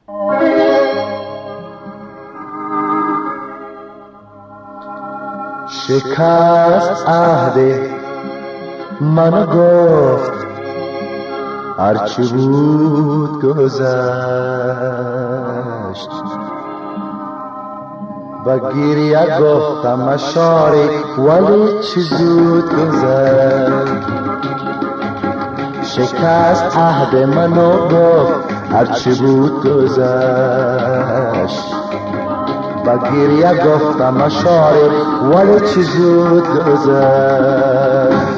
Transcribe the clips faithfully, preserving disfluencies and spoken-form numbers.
شکست عهد منو گفت هرچی بود گذشت، با گریه گفتم اشاری ولی چی زود گذشت. شکست عهد منو گفت هرچی بود گذشت، با گریه گفتم اشاری ولی چی زود گذشت.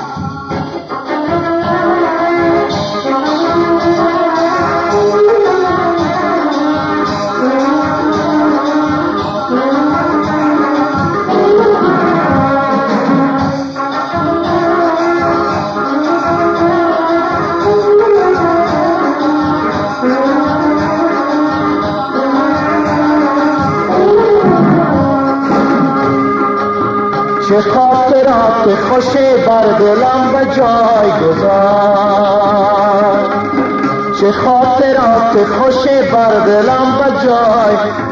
چه خاطرات خوش بر دلم به جای گذاشت، چه خاطرات خوش بر دلم به جای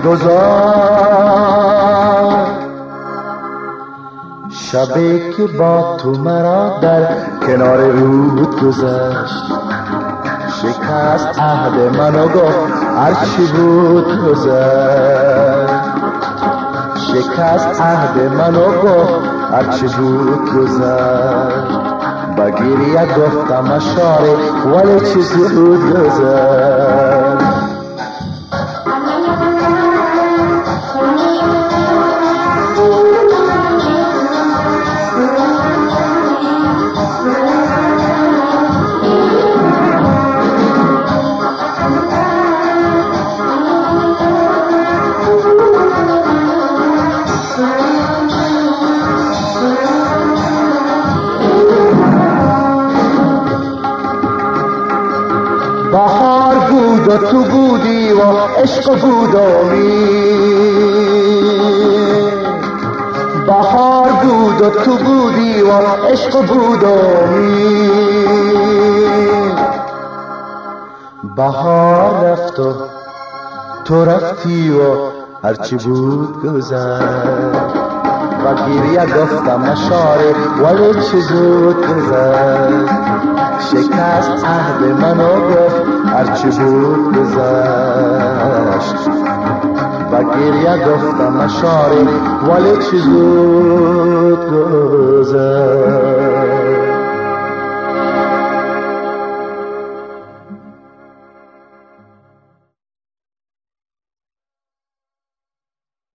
گذاشت. شبی که با تو مرا در کنار رود گذشت، شکست عهد منو گفت هرچی بود گذشت. شکست عهد منو گفت هرچی بود گذشت، با گریه گفتم اشاری ولی چی زود گذشت. بهار بود و تو بودی و عشق بود و امید، بهار بود و تو بودی و عشق بود و امید. بهار رفت و تو رفتی و هرچی بود گذشت، و گریه گفتم اشاری ولی چی زود گذشت. شکست عهد منو گفت هرچی بود گذشت، و گریه گفتم اشاری ولی چی زود گذشت.